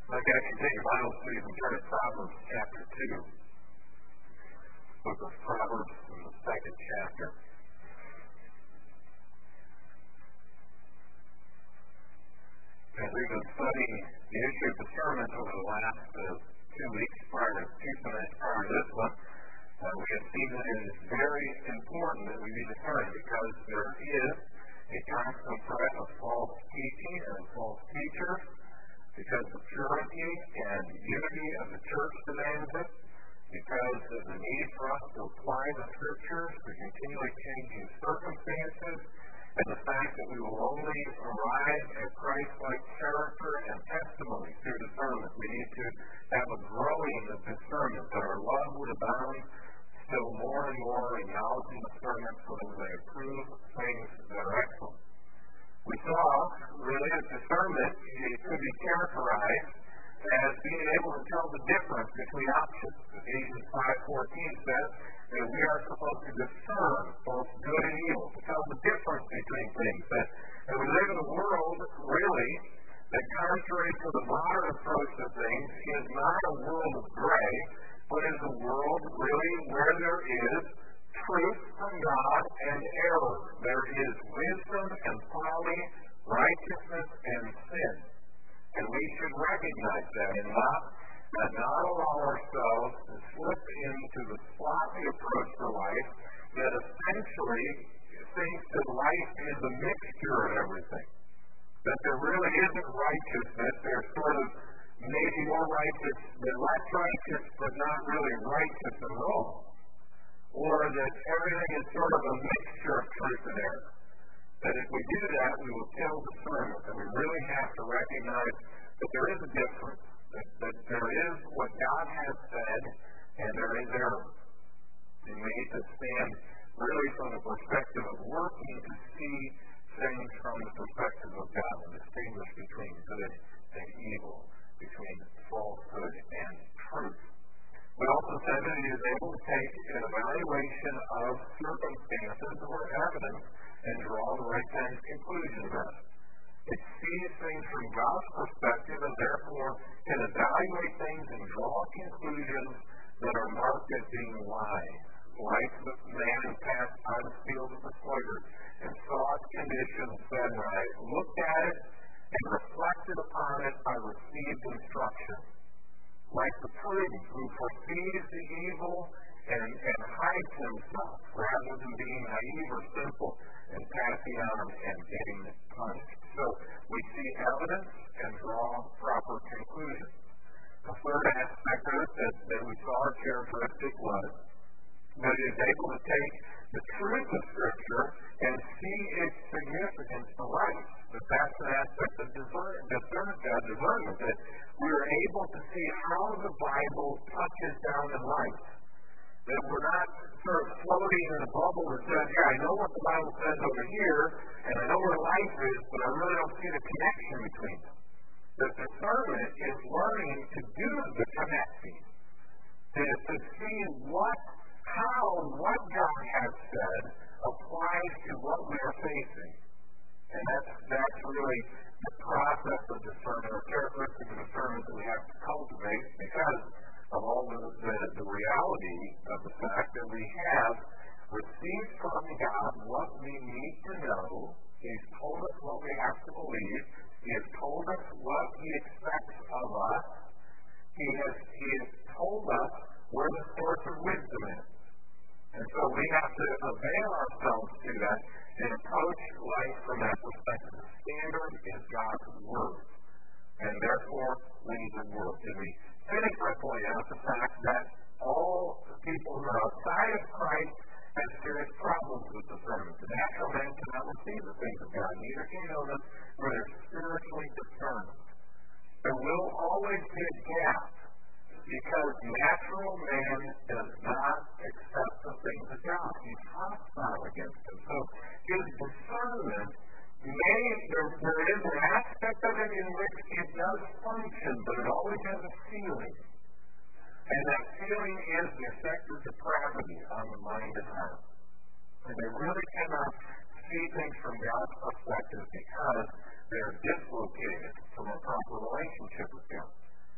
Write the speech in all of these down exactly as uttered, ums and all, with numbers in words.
I'd like to take your Bibles, please, and turn to Proverbs chapter two. Book of Proverbs in the second chapter. As we've been studying the issue of discernment over the last uh, two weeks prior to two Sundays prior to this one, uh, we have seen that it is very important that we be discerning because there is a constant threat of false teaching and false teachers, because the purity and unity of the church demands it, because of the need for us to apply the Scriptures to continually changing circumstances, and the fact that we will only arrive at Christ-like character and testimony through discernment. We need to have a growing of discernment, that our love would abound still more and more in knowledge and discernment, so that we may approve things that are excellent. We saw, really, that discernment it could be characterized as being able to tell the difference between options. Ephesians five fourteen says that we are supposed to discern both good and evil, to tell the difference between things. That, that we live in a world, really, that contrary to the modern approach to things, is not a world of gray, but is a world, really, where there is truth from God and error. There is wisdom and folly, righteousness and sin. And we should recognize that and not, and not allow ourselves to slip into the sloppy approach to life that essentially thinks that life is a mixture of everything. That there really isn't righteousness. There's sort of maybe more righteous than less righteous, but not really righteous at all. Or that everything is sort of a mixture of truth and error. That if we do that, we will kill discernment. And we really have to recognize that there is a difference. That, that there is what God has said, and there is error. And we need to stand really from the perspective of working to see things from the perspective of God, and distinguish between good and evil, between falsehood and truth. We also said that he is able to take an evaluation of circumstances or evidence and draw the right kind of conclusions from it. It sees things from God's perspective and therefore can evaluate things and draw conclusions that are marked as being wise. Like the man who passed by the field of the sluggard and saw its condition and said, when I looked at it and reflected upon it, I received instruction. Like the prudent who foresees the evil and, and hides himself rather than being naive or simple and passing on and getting punished. So we see evidence and draw proper conclusions. The third aspect of it that, that we saw our characteristic was that it is able to take the truth of Scripture and see its significance to life. That that's an aspect of discernment, discernment, that we're able to see how the Bible touches down in life. That we're not sort of floating in a bubble that says, yeah, I know what the Bible says over here, and I know where life is, but I really don't see the connection between them. That discernment is learning to do the connecting. To, to see what, how, what God has said applies to what we are facing. And that's, that's really the process of discernment, or characteristic of discernment that we have to cultivate because of all the, the, the reality of the fact that we have received from God what we need to know. He's told us what we have to believe. He has told us what He expects of us. He has, he has told us where the source of wisdom is. And so we have to avail ourselves to that and approach life from that perspective. The standard is God's Word. And therefore, we need to work. And we finish by pointing out the fact that all people who are outside of Christ have serious problems with discernment. The natural man cannot receive the things of God. Neither can know them where they're spiritually discerned. There will always be a gap because natural man does not accept the things of God. He's hostile against them. So his discernment may, there, there is an aspect of it in which it does function, but it always has a ceiling. And that ceiling is the effect of depravity on the mind and heart. And they really cannot see things from God's perspective because they're dislocated from a proper relationship with Him.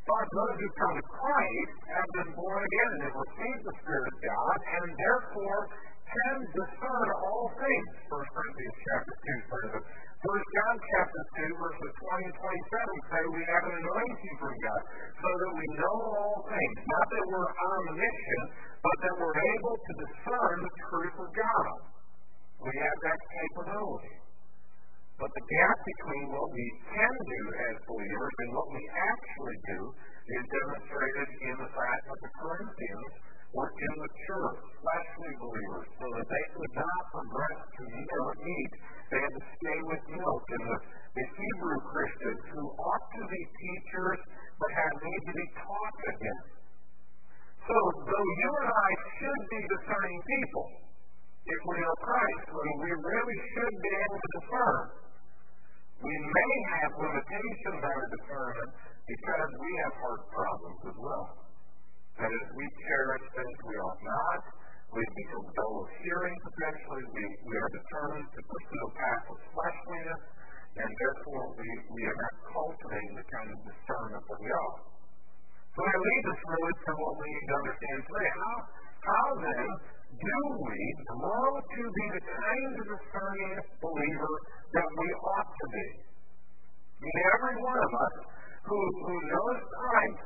But those who come to Christ have been born again and have received the Spirit of God, and therefore can discern all things. First Corinthians chapter two says it. First John chapter two, verses twenty and twenty-seven say we have an anointing from God, so that we know all things. Not that we're omniscient, but that we're able to discern the truth of God. We have that capability. But the gap between what we can do as believers and what we actually do is demonstrated in the fact that the Corinthians were immature, fleshly believers, so that they could not progress to meat. They had to stay with milk. And the, the Hebrew Christians, who ought to be teachers, but had need to be taught again. So, though you and I should be discerning people, if we know Christ, when we really should be able to discern, we may have limitations on our discernment because we have heart problems as well. That is, we cherish things we ought not. We become dull of hearing potentially. We, we are determined to pursue a path of fleshliness, and therefore we, we are not cultivating the kind of discernment that we ought. So that leads us really to what we need to understand today. How, how then do we grow to be the kind of discerning believer that we ought to be? I mean, every one of us who, who knows Christ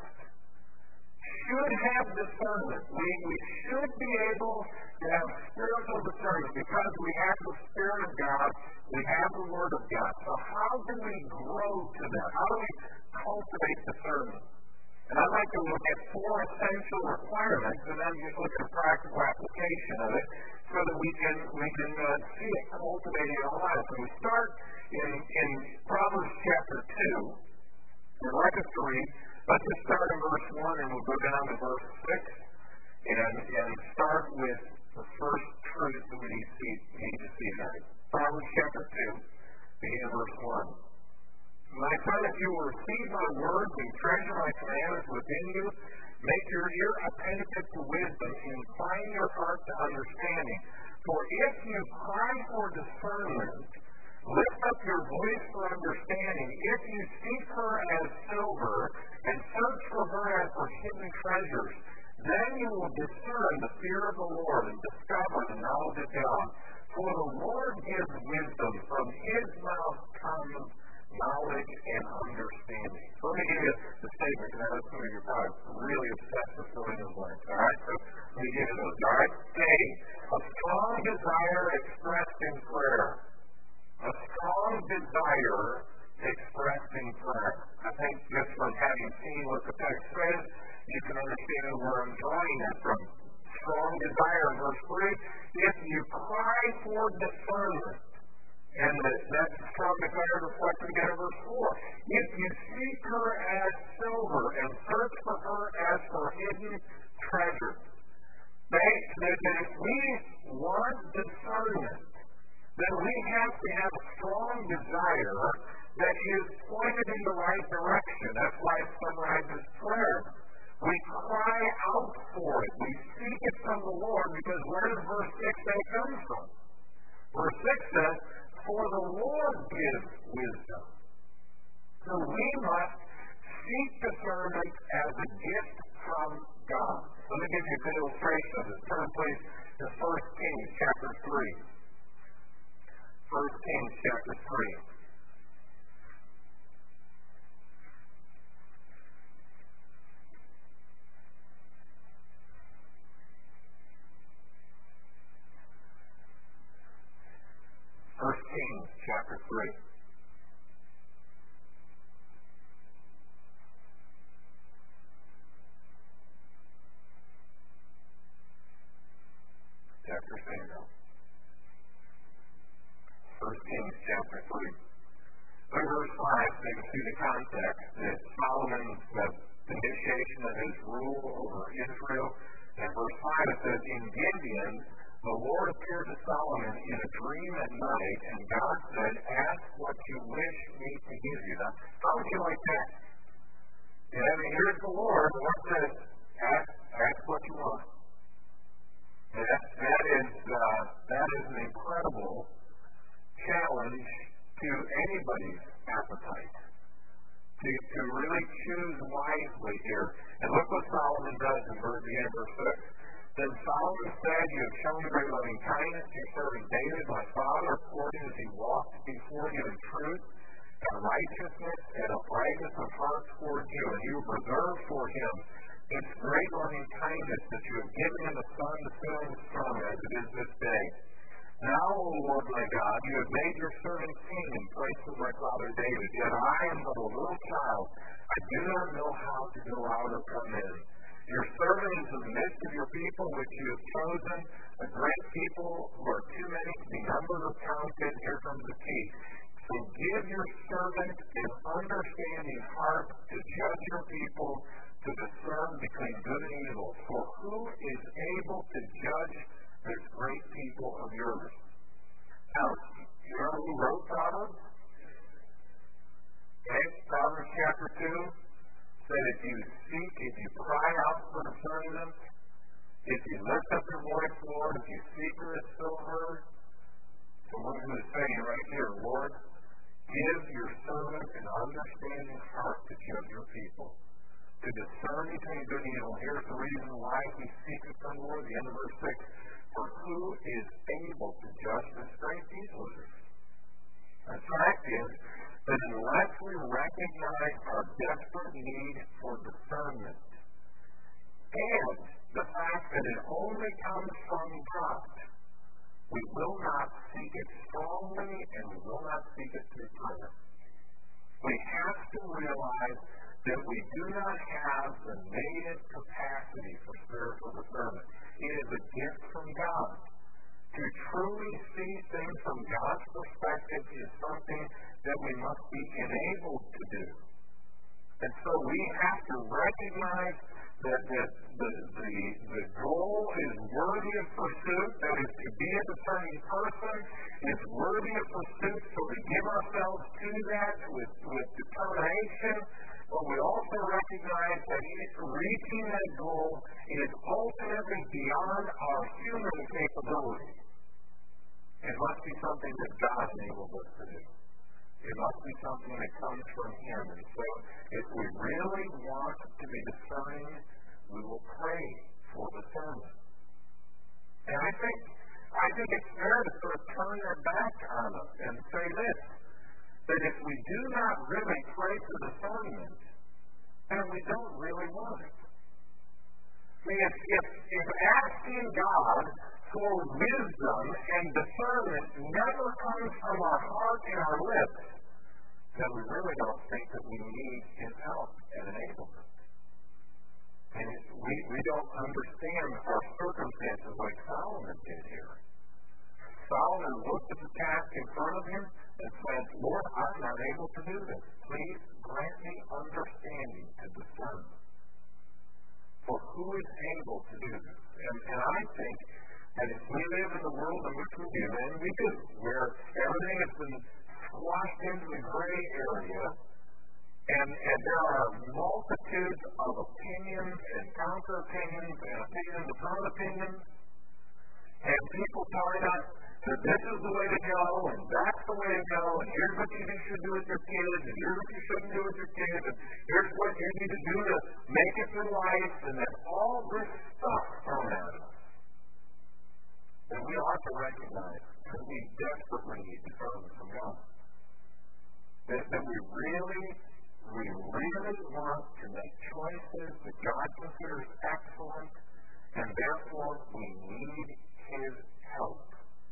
should have discernment. We, we should be able to have spiritual discernment because we have the Spirit of God, we have the Word of God. So how do we grow to that? How do we cultivate discernment? And I'd like to look at four essential requirements and then just look at a practical application of it so that we can we can uh, see it cultivating in our lives. So we start in, in Proverbs chapter two. I'd like us to read. Let's just start in verse one and we'll go down to verse six and, and start with the first truth that we need to see, need to see tonight. Proverbs chapter two, beginning in verse one. My son, if you will receive my words and treasure my commandments within you, make your ear attentive to wisdom, incline your heart to understanding. For if you cry for discernment, lift up your voice for understanding. If you seek her as silver and search for her as for hidden treasures, then you will discern the fear of the Lord and discover the knowledge of God. For the Lord gives wisdom. From his mouth comes knowledge and understanding. So let me give you the statement, because I know some of you are probably really obsessed with filling in the blanks. All right? So let me give you those. All right? Say, a strong desire expressed in prayer. A strong desire expressed in prayer. I think just from having seen what the text says, you can understand where I'm drawing that from. Strong desire in verse three. If you cry for discernment, and that, that strong desire reflected again in verse four. If you seek her as silver and search for her as for hidden treasure. That, that if we want discernment, then we have to have a strong desire that is pointed in the right direction. That's why it summarizes prayer. We cry out for it. We seek it from the Lord, because where does verse six say it comes from? Verse six says, for the Lord gives wisdom. So we must seek discernment as a gift from God. Let me give you a good illustration of this. Turn please to First Kings chapter three. First Kings chapter three. First Kings chapter three. Chapter Samuel. First Kings chapter three. In verse five, you can see the context that Solomon's uh, initiation of his rule over Israel. And verse five it says, in Gibeon, the Lord appeared to Solomon in a dream at night, and God said, ask what you wish me to give you. Now, how would you like that? Yeah, I mean, here's the Lord. The Lord says, ask, ask what you want. And that, that, is, uh, that is an incredible challenge to anybody's appetite. To, to really really choose wisely here. And look what Solomon does in verse, the end of verse six. Then Solomon said, you have shown great loving kindness to your servant David, my father, according as he walked before you in truth and righteousness and uprightness of heart toward you. And you preserved for him this great loving kindness that you have given him a son to fill his throne as it is this day. Now, O Lord my God, you have made your servant king in place of my father David. Yet I am but a little child. I do not know how to go out or come in. Your servant is in the midst of your people, which you have chosen, a great people who are too many to be numbered or counted. Here comes the key. So give your servant an understanding heart to judge your people, to discern between good and evil. For who is able to judge this great people of yours? Now, you know who wrote Proverbs? Okay, Proverbs chapter two said if you seek, if you cry out for discernment, if you lift up your voice, Lord, if you seek her as silver. So what he was saying right here, Lord, give your servant an understanding heart to judge your people, to discern between good and evil. Here's the reason why we seek the Lord, the end of verse six. For who is able to judge this great people? The fact is that unless we recognize our desperate need for discernment, and the fact that it only comes from God, we will not seek it strongly and we will not seek it through prayer. We have to realize that we do not have the native capacity for spiritual discernment. It is a gift from God. To truly see things from God's perspective is something that we must be enabled to do. And so we have to recognize that, that the, the, the goal is worthy of pursuit, that is to be a discerning person, is worthy of pursuit, so we give ourselves to that with, with determination. But we also recognize that reaching that goal is ultimately beyond our human capability. It must be something that God enables us to do. It must be something that comes from Him. And so if we really want to be discerning, we will pray for discernment. And I think I think it's fair to sort of turn our back on us and say this, that if we do not really pray for discernment, then we don't really want it. I mean, if, if, if asking God for wisdom and discernment never comes from our heart and our lips, then we really don't think that we need His help and enablement. And we, we don't understand our circumstances like Solomon did here. Solomon looked at the task in front of him and said, Lord, I'm not able to do this. Please grant me understanding to discern. For who is able to do this? And, and I think that if we live in the world in which we do, and we do, where everything has been squashed into the gray area, and, and there are multitudes of opinions and counter-opinions and opinions upon opinions, and people telling us that this is the way to go, and that's the way to go, and here's what you should do with your kids, and here's what you shouldn't do with your kids, and here's what you need to do to make it through life, and then all this stuff thrown at us. And we ought to recognize that we desperately need discernment from God. That, that we really, we really want to make choices that God considers excellent, and therefore we need His help.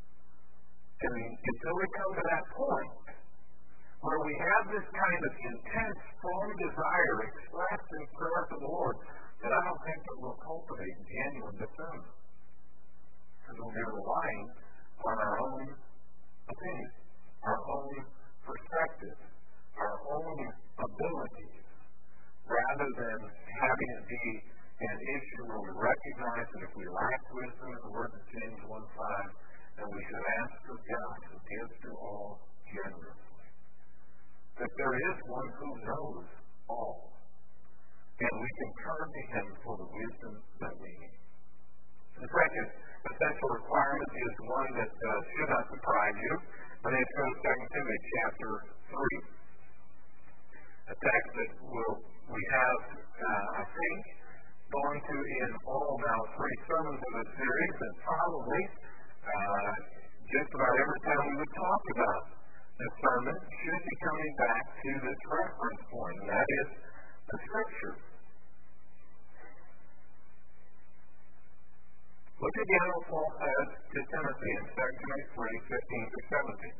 And until we come to that point, where we have this kind of intense, strong desire expressed in prayer to the Lord, that I don't think that we'll cultivate genuine discernment. Because we'll be relying on our own opinion, our own perspective, our own abilities, rather than having it be an issue where we recognize that if we lack wisdom, in the words of James one five, then we should ask of God who gives to all generously. That there is one who knows all, and we can turn to Him for the wisdom that we need. The second essential requirement is one that uh, should not surprise you, but it's from Second Timothy chapter three. A text that will sermons of the series, and probably uh, just about every time we would talk about the sermon should be coming back to this reference point, and that is the Scripture. Look again what Paul says to Timothy in Second Timothy three, fifteen through seventeen.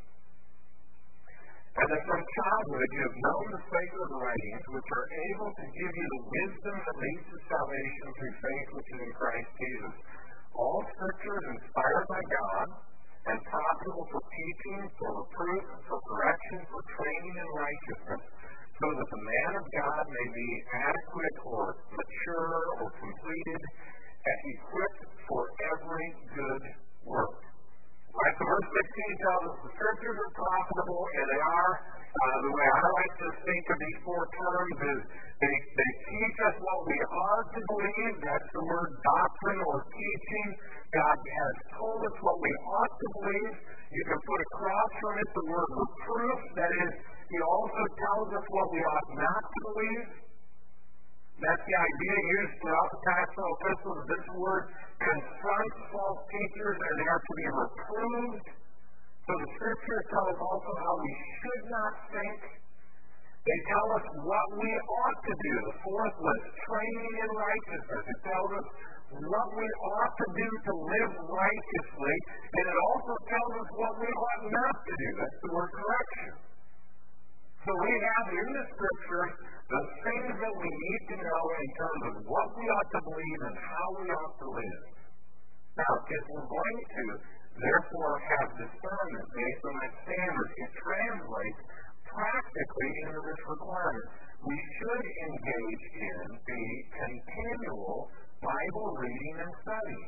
And that from childhood you have known the sacred writings, which are able to give you the wisdom that leads to salvation through faith which is in Christ Jesus. All Scripture is inspired by God and profitable for teaching, for reproof, for correction, for training in righteousness, so that the man of God may be adequate or mature or completed and equipped for every good work. Right, so verse sixteen tells us the Scriptures are profitable, and they are. Uh, the way I like to think of these four terms is they, they teach us what we are to believe. That's the word doctrine or teaching. God has told us what we ought to believe. You can put across from it the word reproof. That is, He also tells us what we ought not to believe. That's the idea used throughout the pastoral epistles. This word confronts false teachers, and they are to be reproved. So the Scriptures tell us also how we should not think. They tell us what we ought to do. The fourth was training in righteousness. It tells us what we ought to do to live righteously, and it also tells us what we ought not to do. That's the word correction. So we have in the Scriptures the things that we need to know in terms of what we ought to believe and how we ought to live. Now, if we're going to, therefore, have discernment based on that standard, it translates practically into this requirement. We should engage in the continual Bible reading and study.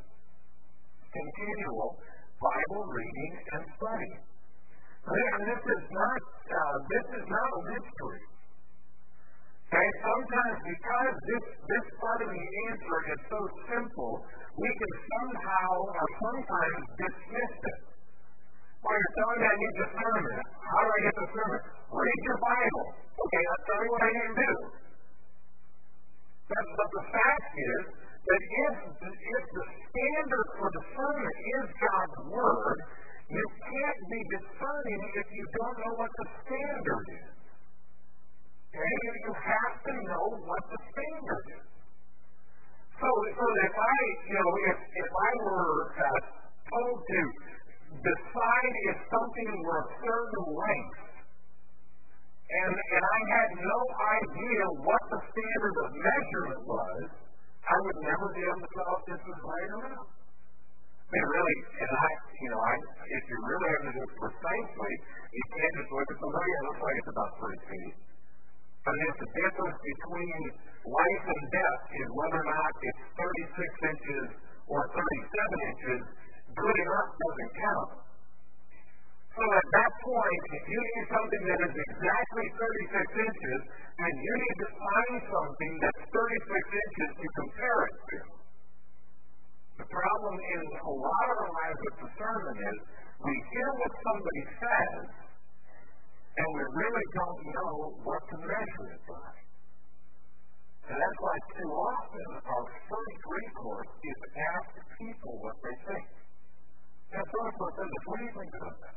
Continual Bible reading and study. And this is not, uh, this is not a mystery. Okay, sometimes because this, this part of the answer is so simple, we can somehow or sometimes dismiss it. Well, you're telling me I need discernment. How do I get discernment? Read your Bible. Okay, that's tell me what I need to do. But, but the fact is that if, if the standard for discernment is God's Word, you can't be discerning if you don't know what the standard is. Okay? You have to know what the standard is. So, so if I, you know, if, if I were uh, told to decide if something were a certain length, and, and I had no idea what the standard of measurement was, I would never be able to tell if this was right or not. I mean, really, and I, you know, I, if you really have to do it precisely, you can't just look at somebody and look like it's about three feet. I mean, if the difference between life and death is whether or not it's thirty-six inches or thirty-seven inches, good enough doesn't count. So at that point, if you need something that is exactly thirty-six inches, then you need to find something that's thirty-six inches to compare it to. The problem in a lot of our lives with discernment is we hear what somebody says, and we really don't know what to measure it by. And that's why too often our first recourse is to ask people what they think. And so if someone says, what do you think about that?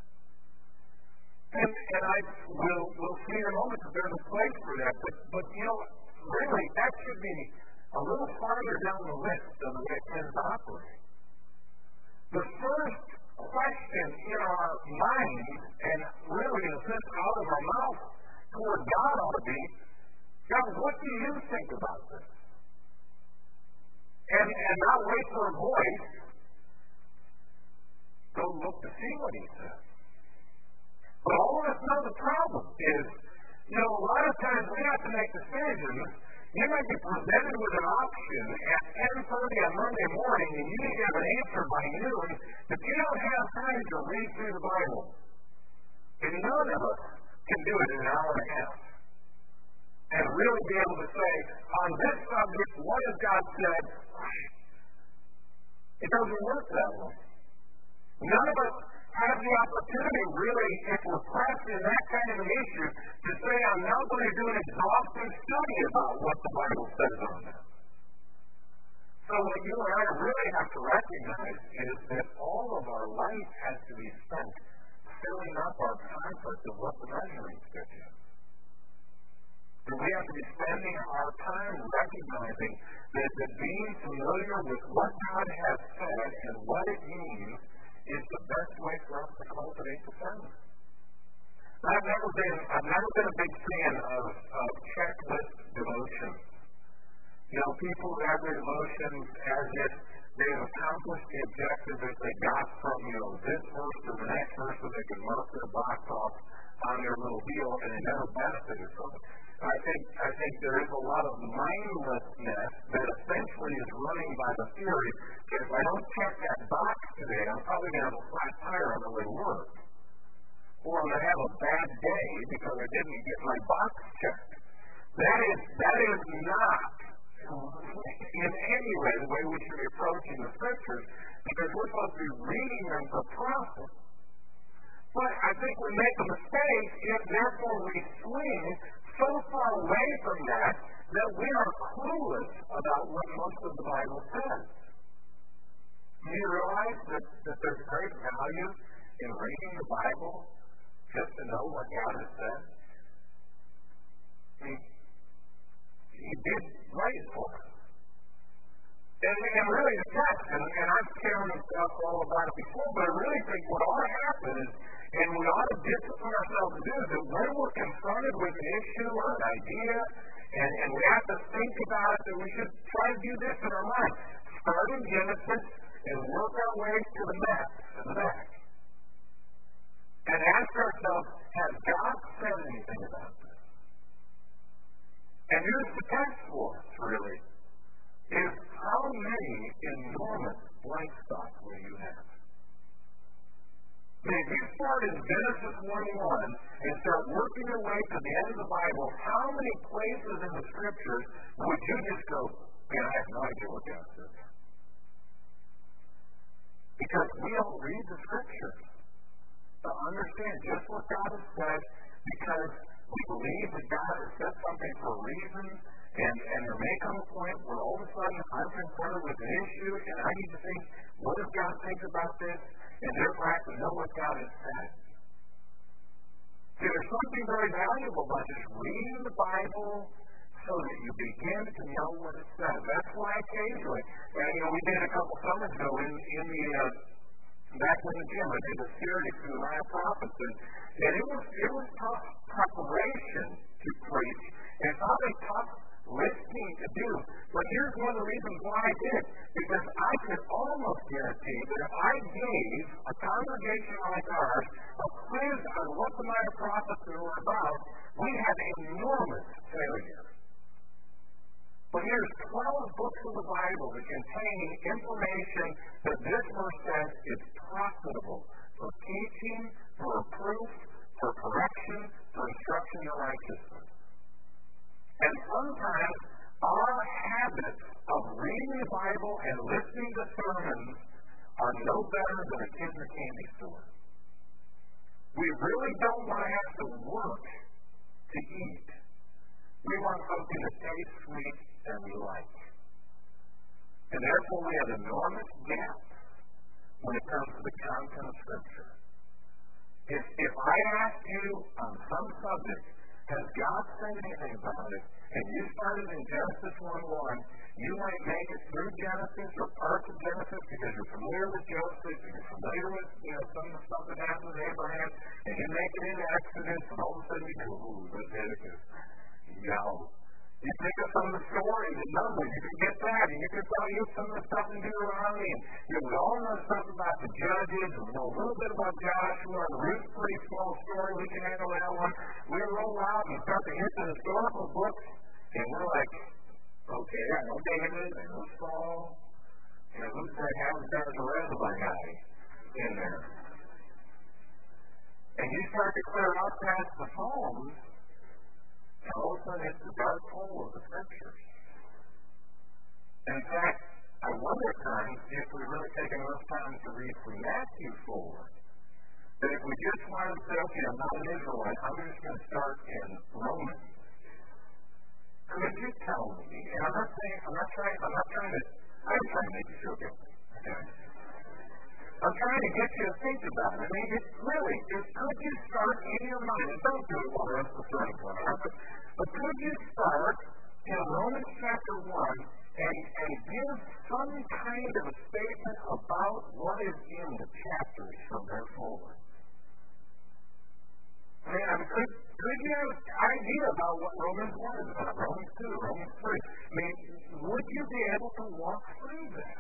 And, and I will we'll see in a moment that there's a place for that. But, but, you know, really, that should be a little farther down the list of the way it tends to operate. The first question in our mind, and really in a sense out of our mouth toward God ought to be, God, what do you think about this? And, and not wait for a voice. Go look to see what he says. But all of us know the problem is, you know, a lot of times we have to make decisions. You might be presented with an option at ten thirty on Monday morning, and you need to have an answer by noon, but you don't have time to read through the Bible. And none of us can do it in an hour and a half. And really be able to say, on this subject, what has God said? It doesn't work that way. None of us have the opportunity, really, if we're pressed in that kind of an issue, to say, I'm now going to do an exhaustive study about what the Bible says on that. So what you and I really have to recognize is that all of our life has to be spent filling up our concept of what the measuring stick is. And we have to be spending our time recognizing that, that being familiar with what God has said and what it means is the best way for us to cultivate discernment. I've never been, I've never been a big fan of, of checklist devotions. You know, people have their devotions as if they have accomplished the objective that they got from, you know, this verse to the next verse so they can mark their box off on their little deal, and they never benefited from it. I think I think there is a lot of mindlessness that essentially is running by the theory that if I don't check that box today, I'm probably going to have a flat tire on the way to work. Or I'm going to have a bad day because I didn't get my box checked. That is, that is not in any way the way we should be approaching the scriptures, because we're supposed to be reading them for profit. But I think we make a mistake if therefore we swing so far away from that that we are clueless about what most of the Bible says. Do you realize that, that there's great value in reading the Bible just to know what God has said? He, he did write it for us. And, and really the text, and, and I've shared stuff all about it before, but I really think what ought to happen is, and we ought to discipline ourselves to do, is that when we're confronted with an issue or an idea, and, and we have to think about it, that we should try to do this in our mind. Start in Genesis and work our way to the map, to the back. And ask ourselves, has God said anything about this? And here's the text for us, really, is how many enormous blank spots will you have? If you start in Genesis one one and start working your way to the end of the Bible, how many places in the Scriptures would you just go, man, I have no idea what God says? Because we don't read the Scriptures to understand just what God has said, because we believe that God has said something for a reason, and, and there may come a point where all of a sudden I'm confronted with an issue, and I need to think, what does God think about this? And therefore I have to know what God has said. See, there's something very valuable about just reading the Bible so that you begin to know what it says. That's why occasionally, and you know, we did a couple summers ago in, in the, uh, back in the gym, I did a series through the Nine Prophets, and, and it was, it was tough preparation to preach, and it's not a tough listening to do. But here's one of the reasons why I did. Because I could almost guarantee that if I gave a congregation like ours a quiz on what the Minor Prophets were about, we'd have enormous failure. But here's twelve books of the Bible that contain information that this verse says is profitable for teaching, for reproof, for correction, for instruction in righteousness. And sometimes our habits of reading the Bible and listening to sermons are no better than a kid in a candy store. We really don't want to have to work to eat. We want something that tastes sweet and we like. And therefore we have enormous gaps when it comes to the content of Scripture. If, if I ask you on some subject, has God said anything about it? And you started in Genesis one one, you might make it through Genesis or parts of Genesis because you're familiar with Joseph, and you're familiar with, you know, some of the stuff that happened with Abraham, and you make it into Exodus, and all of a sudden you go, ooh, Leviticus, no. You pick up some of the stories and numbers, you can get that, and you can tell you some of the stuff in Deuteronomy, and you know, we all know stuff about the Judges, and we know a little bit about Joshua, and Ruth's pretty small story, we can handle that one. We roll out and start to hit the historical books, and we're like, okay, I know David, I know Saul, you know, who's that Habitat of the Reservoir guy in there? And you start to clear out past the Psalms, and all of a sudden it's the dark hole of the Scriptures. And in fact, I wonder at times if we really take enough time to read from Matthew forward, that if we just wanted to say, okay, I'm not an Israelite, I'm just going to start in Romans. Could you tell me, and I'm not saying, I'm not trying, I'm not trying to I'm trying to make you feel guilty. Okay? I'm trying to get you to think about it. I mean, it's really, just could you start in your mind, and don't do it while the rest of the sermon's going on, but, but could you start in Romans chapter one and, and give some kind of a statement about what is in the chapters from there forward? I mean, I mean could, could you have an idea about what Romans one is about, Romans two, Romans three? I mean, would you be able to walk through that?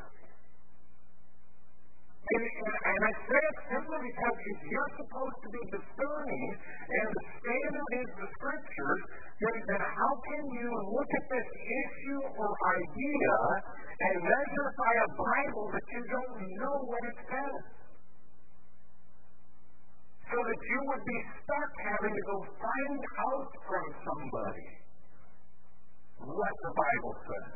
And, and, and I say it simply because if you're supposed to be discerning and the standard is the Scriptures, then, then how can you look at this issue or idea and measure by a Bible that you don't know what it says? So that you would be stuck having to go find out from somebody what the Bible says,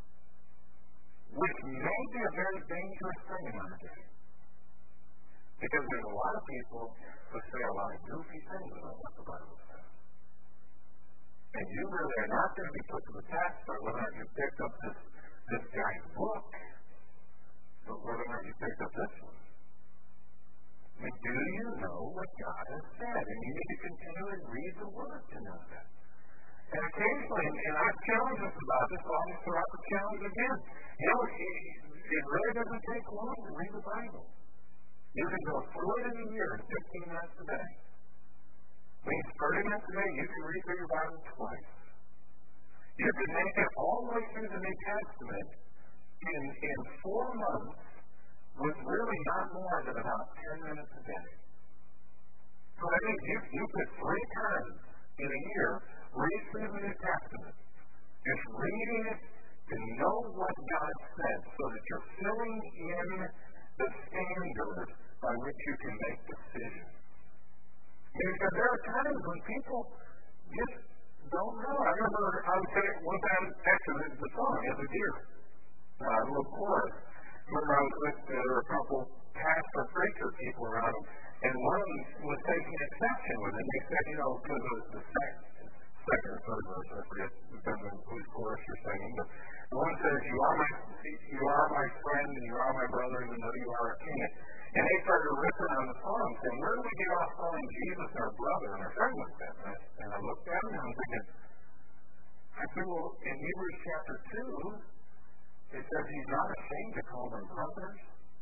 which may be a very dangerous thing in our day. Because there's a lot of people who say a lot of goofy things about what the Bible says. And you really are not going to be put to the test by whether or not you picked up this, this guy's book, but whether or not you picked up this one. I mean, do you know what God has said? And you need to continually read the Word to know that. And occasionally, and I've challenged us about this, so I'll just throw out the challenge again. You know, it, it really doesn't take long to read the Bible. You can go through it in a year in fifteen minutes a day. I mean, thirty minutes a day, you can read through your Bible twice. You can make it all the way through the New Testament in, in four months with really not more than about ten minutes a day. So that means you, you could three times in a year read through the New Testament. Just reading it to know what God said so that you're filling in the standard by which you can make decisions. Because there are times when people just don't know. I remember I was saying one time, actually, the song, as a deer, uh, a little chorus. Remember I was with, uh, there were a couple pastor preacher people around, and one of them was taking exception with it. They said, you know, because of the second, second or third verse, I forget whose chorus you're singing, but the one says, you are my, you are my friend, and you are my brother, even though you are a king. And they started ripping on the song, saying, where do we get off calling Jesus our brother and our friend like that? And I, and I looked at him and I'm thinking, I said, well, in Hebrews chapter two, it says he's not ashamed to call them brothers.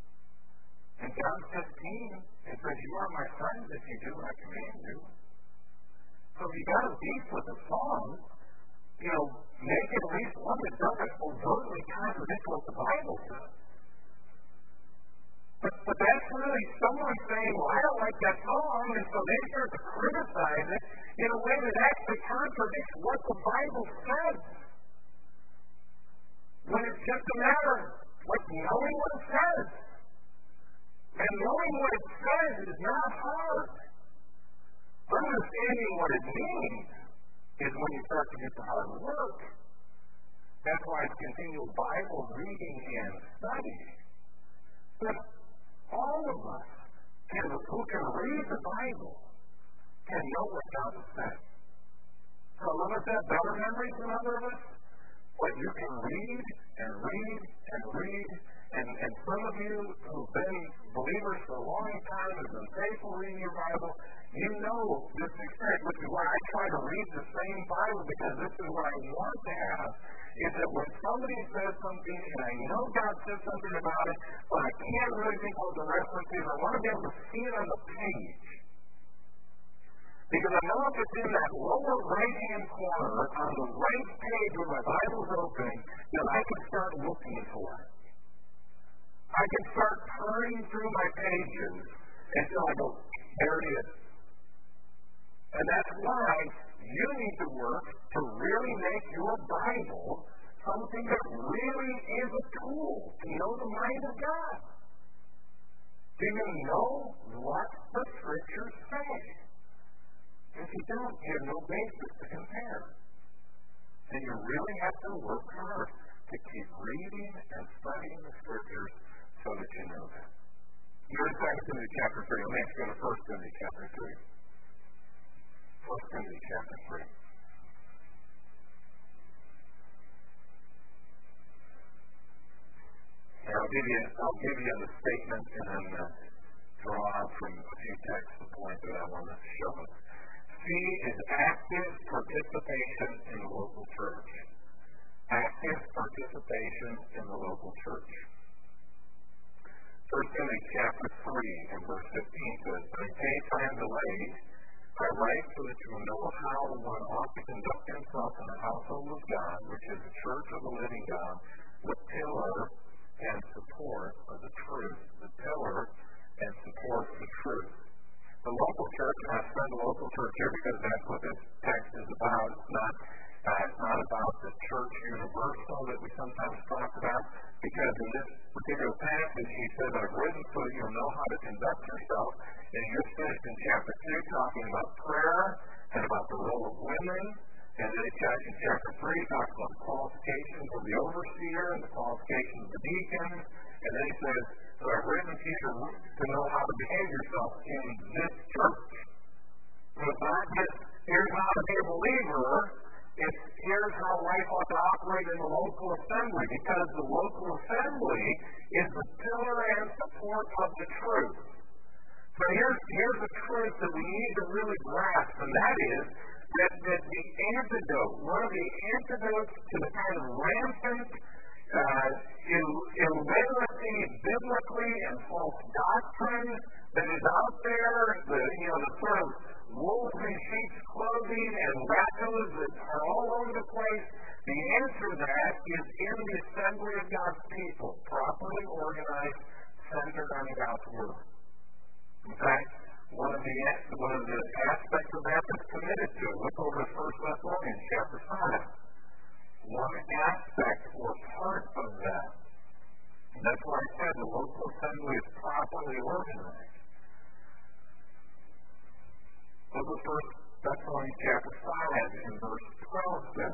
In John fifteen, it says, you are my friends if you do what I command you. So if you got a beef with the song, you know, make at least one that doesn't overtly contradict what the Bible says. But, but that's really someone saying, well, I don't like that song, and so they start to criticize it in a way that actually contradicts what the Bible says. When it's just a matter of like knowing what it says. And knowing what it says is not hard. Understanding what it means is when you start to get the hard work. That's why it's continual Bible reading and studying. But all of us can, who can read the Bible can know what God has said. Some of us have better memories than other of us, but you can read and read and read. And, and some of you who've been believers for a long time, have been faithful reading your Bible, you know this experience, which is why I try to read the same Bible, because this is what I want to have, is that when somebody says something, and I know God says something about it, but I can't really think what the reference is, I want to be able to see it on the page. Because I know if it's in that lower right-hand corner on the right page when my Bible's open, then I can start looking for it. I can start turning through my pages until I go, there it is. And that's why you need to work to really make your Bible something that really is a tool to know the mind of God. Do you know what the Scriptures say? If you don't, you have no basis to compare. And you really have to work hard to keep reading and studying the Scriptures so that you know that. You're in Second Timothy chapter three. Let me go to First Timothy chapter three. First Timothy chapter three. I'll give you, I'll give you the statement and then uh, draw out from a few texts the point that I want to show us. C is active participation in the local church. Active participation in the local church. First Timothy chapter three and verse fifteen says, "But in case I am delayed, I write so that you will know how one ought to conduct himself in the household of God, which is the church of the living God, the pillar and support of the truth." The pillar and support of the truth. The local church, and I said the local church here because that's what this text is about. It's not, uh, it's not about the church universal that we sometimes talk about, because in this particular passage he says, "I've written so that you'll know how to conduct yourself." And he just finished in chapter two talking about prayer and about the role of women. And then in chapter three he talks about the qualifications of the overseer and the qualifications of the deacons. And then he says, "So I've written to you to know how to behave yourself in this church." So it's not just, here's how to be a believer. It's, here's how life ought to operate in the local assembly. Because the local assembly is the pillar and support of the truth. So here's, here's the truth that we need to really grasp. And that is that, that the antidote, one of the antidotes to the kind of rampant Uh, illiteracy biblically and false doctrine that is out there, the, you know, the sort of wolves in sheep's clothing and wackos that are all over the place, the answer to that is in the assembly of God's people, properly organized, centered on God's Word. In fact, one of the one of the aspects of that is committed to. Look over to First Thessalonians chapter five. One aspect or part of that. And that's why I said the local assembly is properly organized. Look at First Thessalonians chapter five and verse twelve says.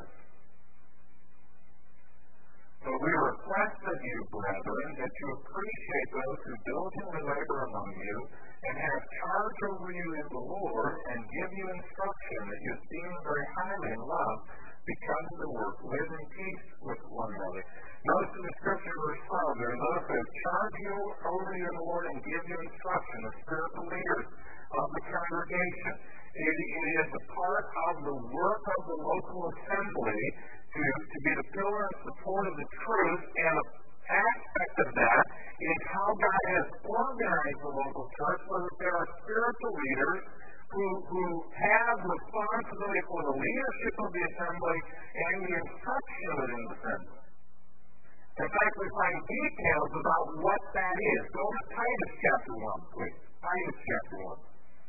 "So we request of you, brethren, that you appreciate those who diligently labor among you and have charge over you in the Lord and give you instruction that you esteem very highly in love, because of the work, live in peace with one another." Notice in the scripture verse twelve, there are those who have charge you over you in the Lord and give you instruction, the spiritual leaders of the congregation. It, it is a part of the work of the local assembly to, to be the pillar and support of the truth, and an aspect of that is how God has organized the local church so that there are spiritual leaders Who, who have responsibility for the leadership of the assembly and the instruction within the assembly. In fact, we find details about what that is. Go to Titus chapter one, please. Titus chapter one.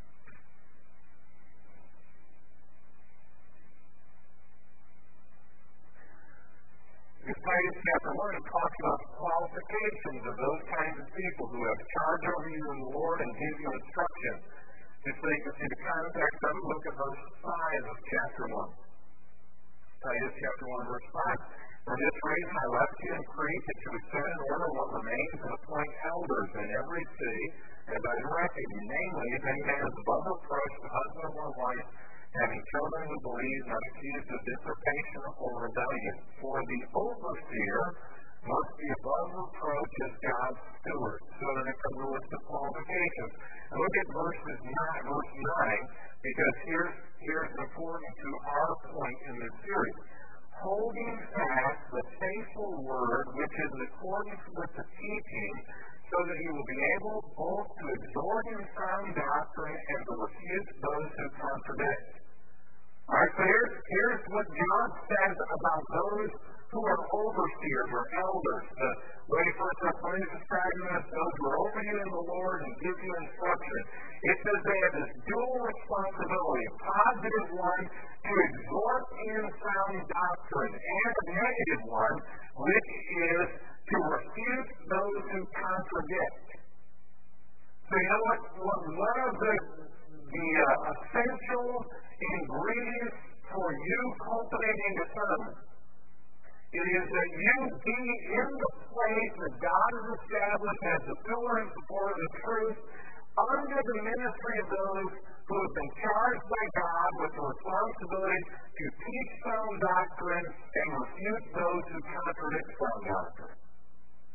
In Titus chapter one, it talks about the qualifications of those kinds of people who have charge over you in the Lord and give you instruction. Just so you can see the context of it, look at verse five of chapter one. Titus chapter one, verse five. "For this reason I left you in Crete, that you would set in order what remains and appoint elders in every city, as I directed you. Namely, if any man is above reproach, the husband of one wife, having children who believe, not accused of usurpation or rebellion. For the overseer must be above reproach as God's steward." So then it comes a list of qualifications. And look at verses nine, verse nine, because here's, here's important to our point in this series. "Holding fast the faithful word which is in accordance with the teaching, so that he will be able both to exhort in sound doctrine and to refute those who contradict." All right, so here's, here's what God says about those who are overseers or elders. The way First Thessalonians describes them as those who are over you in the Lord and give you instruction. It says they have this dual responsibility, a positive one to exhort in sound doctrine, and a negative one, which is to refute those who contradict. So you know what? One of the, the uh, essential ingredients for you cultivating discernment, it is that you be in the place that God has established as the pillar and support of the truth, under the ministry of those who have been charged by God with the responsibility to teach sound doctrine and refute those who contradict sound doctrine.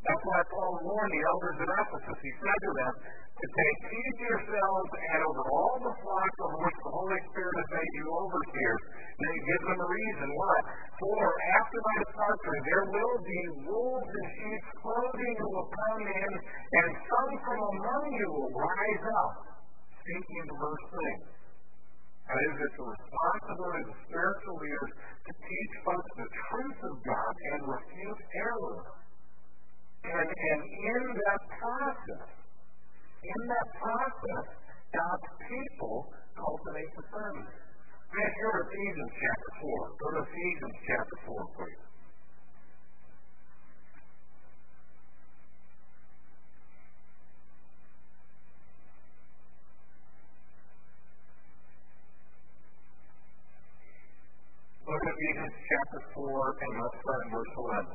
That's why Paul warned the elders at Ephesus. He said to them to take heed to yourselves and over all the flock over which the Holy Spirit has made you overseers. And he gives them a reason. What? For after my departure there will be wolves in sheep's clothing who will come in, and some from among you will rise up, seeking diverse things. That is, it's the responsibility of the spiritual leaders to teach folks the truth of God and refute error. And, and in that process, in that process, God's people cultivate discernment. Let's go to Ephesians chapter four. Go to Ephesians chapter four, please. Look at Ephesians chapter four, and let's start in verse eleven.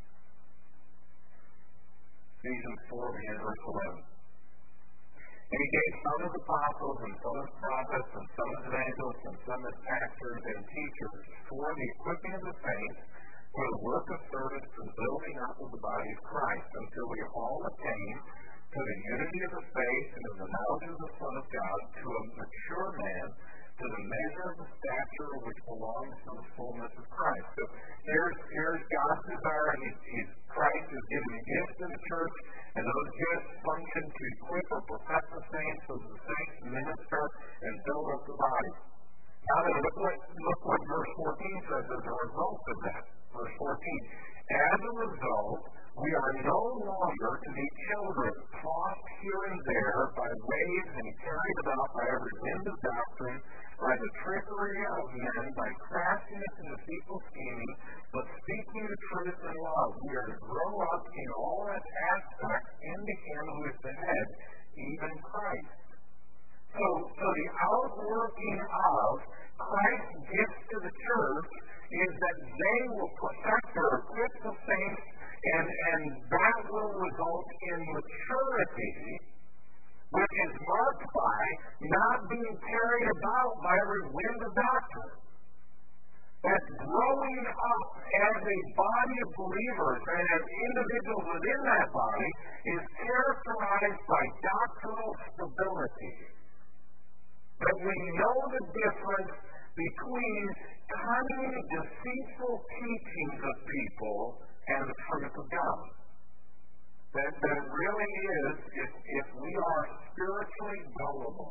Ephesians four, and verse eleven. And he gave some as apostles, and some as prophets, and some as evangelists, and some as pastors and teachers, for the equipping of the saints, for the work of service, for the building up of the body of Christ, until we all attain to the unity of the faith and of the knowledge of the Son of God, to a mature man, to the measure of the stature which belongs to the fullness of Christ. So here's, here's God's desire. He's, he's, Christ is giving gifts to the church, and those gifts function to equip or perfect the saints so that the saints minister and build up the body. Now then, look what, look what verse fourteen says as a result of that. Verse fourteen. As a result, we are no longer to be children, tossed here and there by waves and carried about by every wind of doctrine, by the trickery of men, by craftiness and deceitful scheming, but speaking the truth in love. We are to grow up in all its aspects into Him who is the head, even Christ. So, so the outworking of Christ's gifts to the church is that they will perfect or equip the saints, and, and that will result in maturity, which is marked by not being carried about by every wind of doctrine. That growing up as a body of believers and as individuals within that body is characterized by doctrinal stability. That we know the difference between cunning, deceitful teachings of people and the truth of God. That, that it really is, if, if we are spiritually gullible,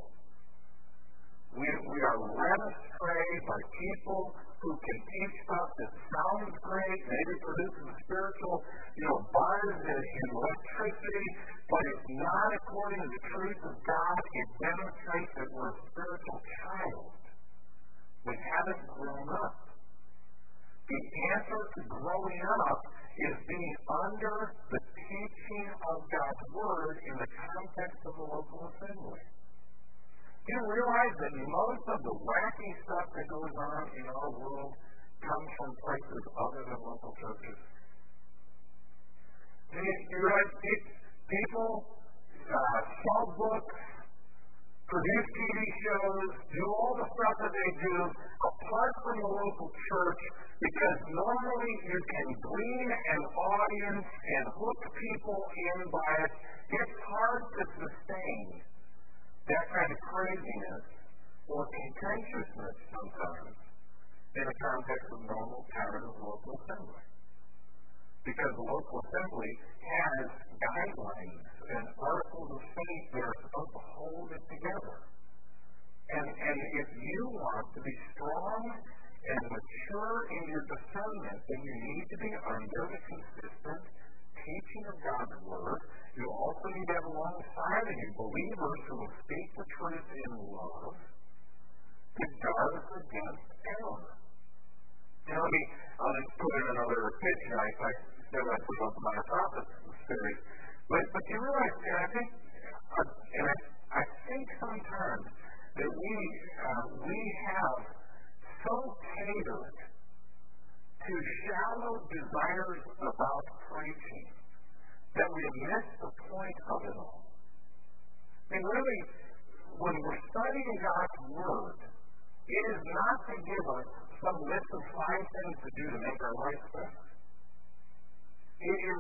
we, we are led astray by people who can teach stuff that sounds great, maybe produces a spiritual, you know, buzz and, and electricity, but it's not according to the truth of God. It demonstrates that we're a spiritual child. We haven't grown up. The answer to growing up is being under the teaching of God's Word in the context of the local assembly. Do you realize that most of the wacky stuff that goes on in our world comes from places other than local churches? Do you, do you realize people uh, sell books, produce T V shows, do all the stuff that they do apart from the local church, because normally you can glean an audience and hook people in by it. It's hard to sustain that kind of craziness or contentiousness sometimes in the context of normal pattern of local assembly. Because the local assembly has guidelines and articles of faith that are supposed to hold it together. And, and if you want to be strong and mature in your discernment, then you need to be under the consistent teaching of God's Word. You also need to have alongside of you believers who will speak the truth in love to guard us against error. Now, let me, I'll just put in another pitch. I, I said I put up my prophet series. But, but you realize, and I think, uh, and I, I think sometimes that we, uh, we have so catered to shallow desires about preaching that we have missed the point of it all. I mean, really, when we're studying God's Word, it is not to give us some list of five things to do to make our life better. It, it really is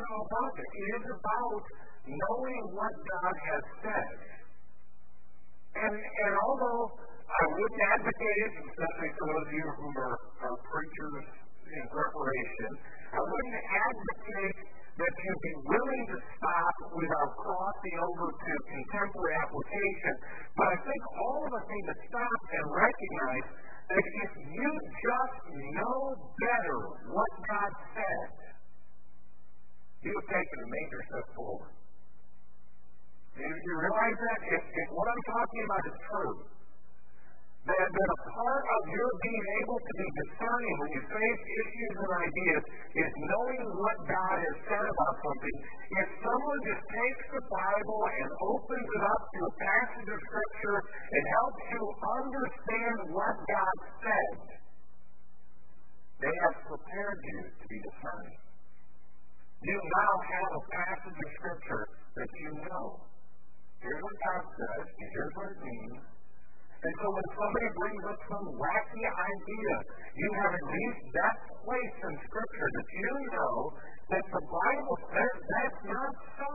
isn't all about it. It is about knowing what God has said. And, and although I wouldn't advocate it, especially for those of you who are, are preachers in preparation, I wouldn't advocate that you be willing to stop without crossing over to contemporary application. But I think all of us need to stop and recognize that if you just know better what God said, you have taken a major step forward. Do you realize that? If, if what I'm talking about is true, that, that a part of your being able to be discerning when you face issues and ideas is knowing what God has said about something. If someone just takes the Bible and opens it up to a passage of Scripture and helps you understand what God said, they have prepared you to be discerning. You now have a passage of Scripture that you know. Here's what God says, and here's what it means. And so when somebody brings up some wacky idea, you have at least that place in Scripture that you know that the Bible says that's not so.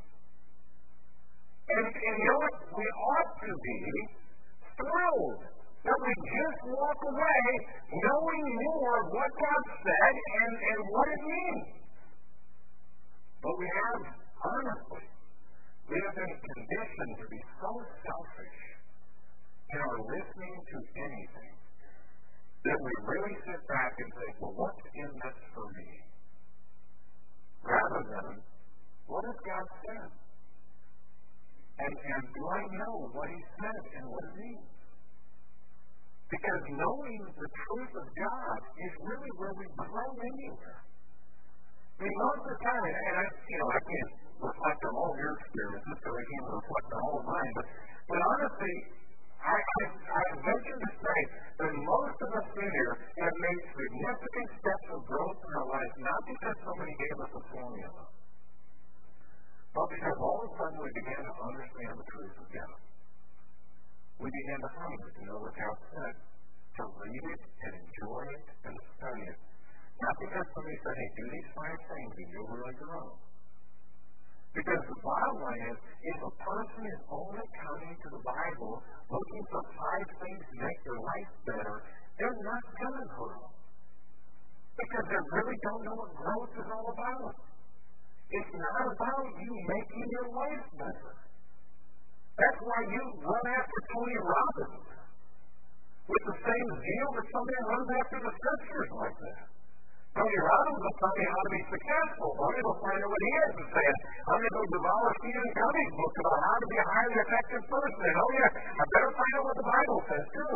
And, and you know what? We ought to be thrilled that we just walk away knowing more of what God said and, and what it means. But we have, honestly, we have been conditioned to be so selfish in our listening to anything that we really sit back and say, well, what's in this for me? Rather than, what has God said? And, and do I know what He said and what it means? Because knowing the truth of God is really where we grow anywhere. I mean, most of the time, and I, you know, I can't reflect on all your experiences, so I can't reflect on all of mine, but, but honestly, I, I, I venture to say that most of us in here have made significant steps of growth in our lives, not because somebody gave us a formula, but because all of a sudden we began to understand the truth of God. We began to hunger to know what God said, to read it and enjoy it and study it. Not because somebody said, hey, do these five things and you'll really grow. Because the bottom line is, if a person is only coming to the Bible looking for five things to make their life better, they're not going to grow. Because they really don't know what growth is all about. It's not about you making your life better. That's why you run after Tony Robbins with the same zeal that somebody runs after the Scriptures like that. Tony Robbins will tell me how to be successful. I'm going to go find out what he has to say. I'm going to go devour Stephen Covey's book about how to be a highly effective person. And oh yeah, I better find out what the Bible says too.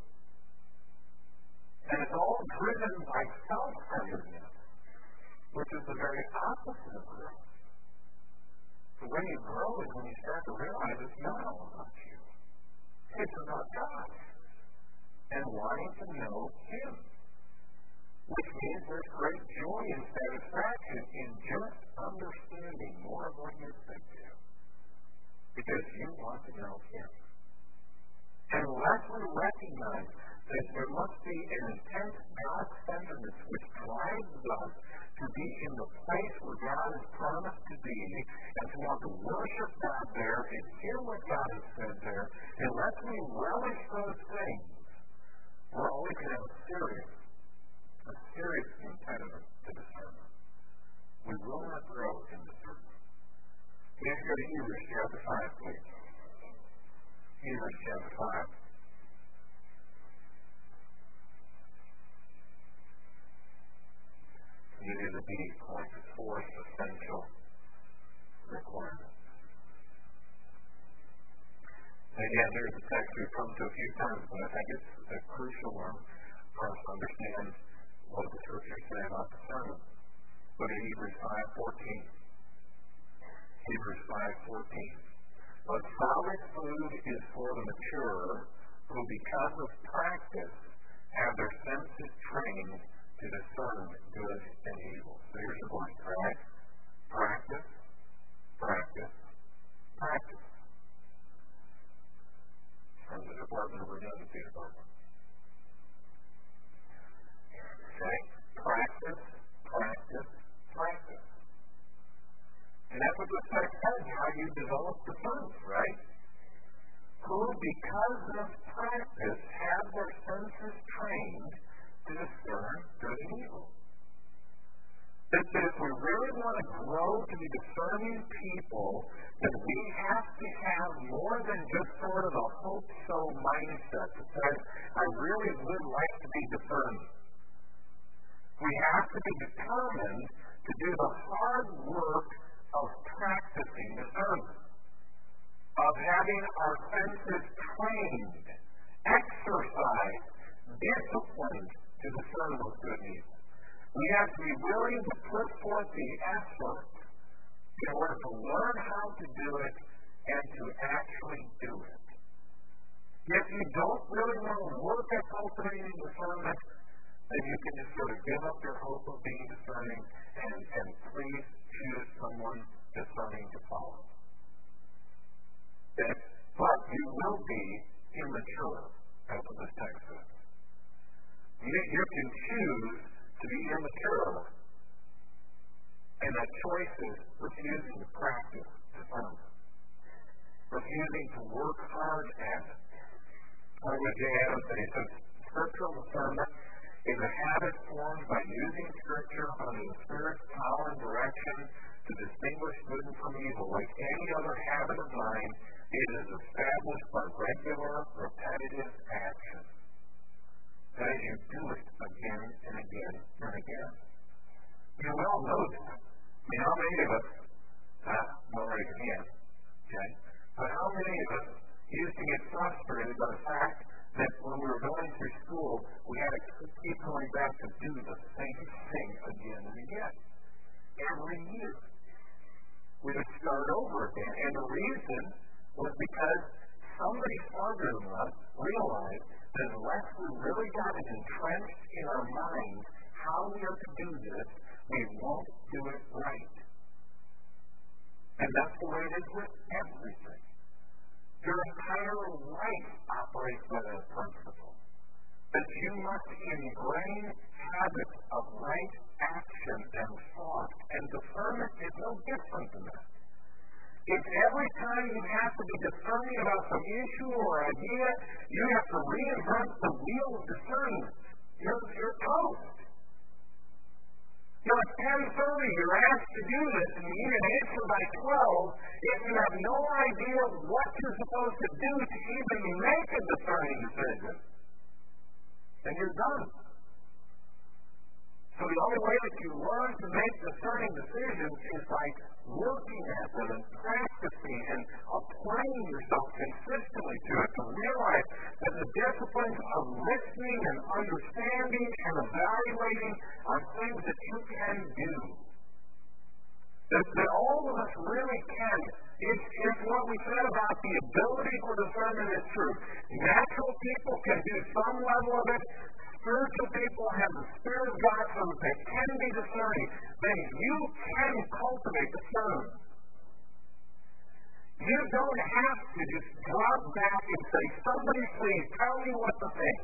And it's all driven by self-centeredness, which is the very opposite of growth. So when you grow is when you start to realize it's not all about you. It's about God and wanting to know Him. Which means there's great joy and satisfaction in just understanding more of what you're thinking. Because you want to know Him. And unless we recognize that there must be an intense God-centeredness which drives us to be in the place where God has promised to be, and to want to worship God there and hear what God has said there, unless we relish those things, we're always going to have a serious a serious impediment to discernment. We will not grow in discernment. Please go to Hebrews chapter five, please. Hebrews chapter five. These are the B points, the fourth essential requirement. Again, there's a text we've come to a few times, but I think it's a crucial one for us to understand what the Scriptures say about discernment. Look at Hebrews five fourteen. Hebrews five fourteen. But solid food is for the mature, who because of practice have their senses trained to discern good and evil. So here's the point, right? Practice, practice, practice. From the Department of Redundancy Department. Okay? Practice, practice, practice. affects how you develop the sense, right? Who, because of practice, have their senses trained to discern good and evil. That if we really want to grow to be discerning people, then we have to have more than just sort of a hope-so mindset that says, I really would like to be discerning. We have to be determined to do the hard work of practicing discernment, of having our senses trained, exercised, disciplined to discern what's good and evil. We have to be willing to put forth the effort in order to learn how to do it and to actually do it. If you don't really want to work at cultivating discernment, then you can just sort of give up your hope of being discerning and, and please choose someone discerning to follow. That, but you will be immature, as this text says. You, you can choose to be immature, and that choice is refusing to practice discernment, refusing to work hard at it. Like what Jay Adams said, he says, scriptural discernment is a habit formed by using Scripture under the Spirit's power and direction to distinguish good from evil. Like any other habit of mind, it is established by regular, repetitive action. As you do it again and again and again. You well know that. I mean, how many of us, uh, don't raise your hand, okay? But how many of us used to get frustrated by the fact that when we were going through school, we had to keep going back to do the same thing again and again. Every year. We would start over again. And the reason was because somebody smarter than us realized that unless we really got it entrenched in our minds how we are to do this, we won't do it right. And that's the way it is with everything. Your entire life operates by that principle. That you must ingrain habits of right action and thought. And discernment is no different than that. If every time you have to be discerning about some issue or idea, you have to reinvent the wheel of discernment, you're, you're toast. You know, at ten thirty, you're asked to do this, and you need an answer by twelve. If you have no idea what you're supposed to do to even make a discerning decision, then you're done. So the only way that you learn to make discerning decisions is by working at them and practicing and applying yourself consistently to it, to realize that the disciplines of listening and understanding and evaluating are things that you can do. That, that all of us really can. If, if what we said about the ability for discernment is true, natural people can do some level of it. Spiritual people have the Spirit of God so that they can be discerning, then you can cultivate discernment. You don't have to just drop back and say, somebody please tell me what to think.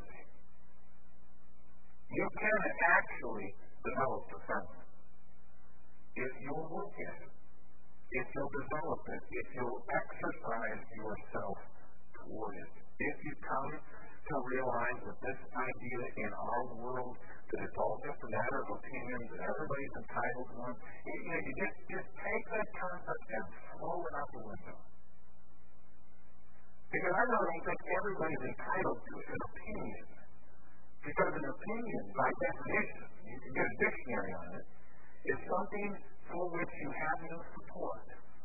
You can actually develop discernment. If you'll look at it, if you'll develop it, if you'll exercise yourself toward it, if you come to realize that this idea in our world that it's all just a matter of opinion, that everybody's entitled to one, you, you, know, you just, just take that concept and throw it out the window. Because I don't think everybody's entitled to an opinion. Because an opinion, by definition, you can get a dictionary on it, is something for which you have no support.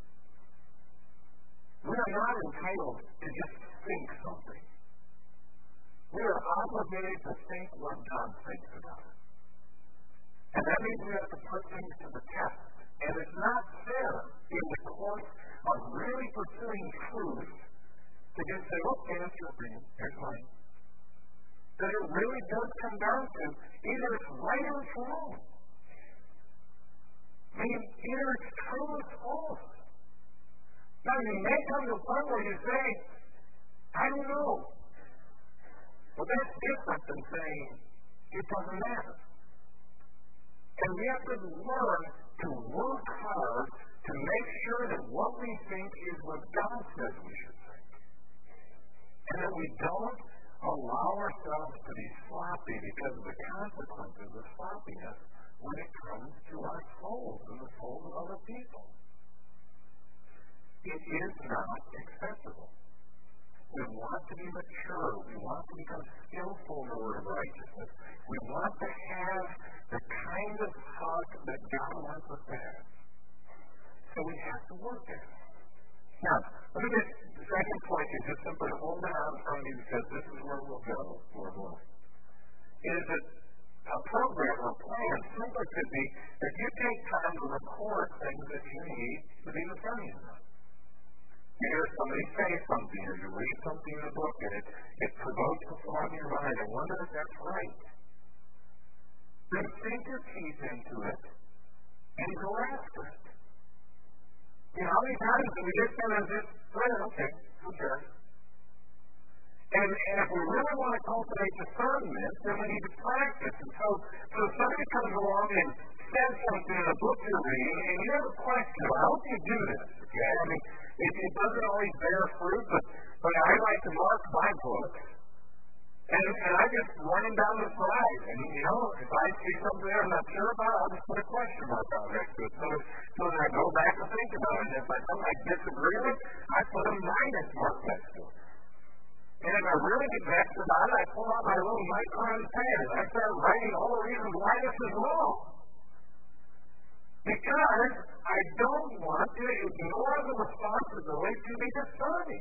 We are not entitled to just think something. We are obligated to think what God thinks about it. And that means we have to put things to the test. And it's not fair in the course of really pursuing truth to just say, okay, that's your opinion, here's mine. That it really does come down to either it's right or it's wrong. I mean, either it's true or it's false. Now, you may come to a point where you say, I don't know. Well, that's different than saying it doesn't matter. And we have to learn to work hard to make sure that we think is what God says we should think. And that we don't allow ourselves to be sloppy because of the consequences of sloppiness when it comes to our souls and the souls of other people. It is not acceptable. We want to be mature. We want to become skillful in the word of righteousness. We want to have the kind of heart that God wants us to have. So we have to work at it. Now, let me get the second point is just simply hold it out in front of you because this is where we'll go, Lord willing. Is that a program or plan simply could be that you take time to record things that you need to be the front of you. You hear somebody say something, or you read something in a book, and it, it provokes the thought in your mind. I wonder if that's right. Then sink your teeth into it and go after it. You know, how many times do we just kind of just, well, okay, who cares? And, and if we really want to cultivate discernment, then we need to practice. And so, so if somebody comes along and says something in a book you're reading, and you have a question about how do you do this? Okay, I mean, it, it doesn't always bear fruit, but, but I like to mark my books. And, and I just run them down the side. And, you know, if I see something there I'm not sure about, I'll just put a question mark out next to it. So, so that I go back and think about it. And if I something I disagree with, I put a minus mark next to it. And if I really get vexed about it, I pull out my little micron pen and I start writing all the reasons why this is wrong. Because I don't want to ignore the responsibility to be discerning.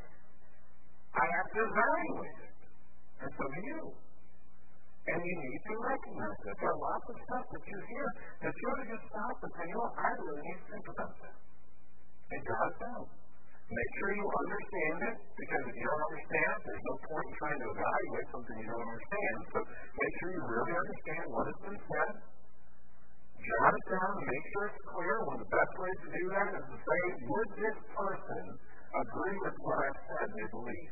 I have to evaluate it. And so do you. And you need to recognize that. There are lots of stuff that you hear that you ought to just stop and say, you know, I really need to think about that. And jot it down. Make sure you understand it, because if you don't understand it, there's no point in trying to evaluate something you don't understand. So make sure you really understand what has been said. Jot it down and make sure it's clear. One of the best ways to do that is to say, would this person agree with what I've said they believe?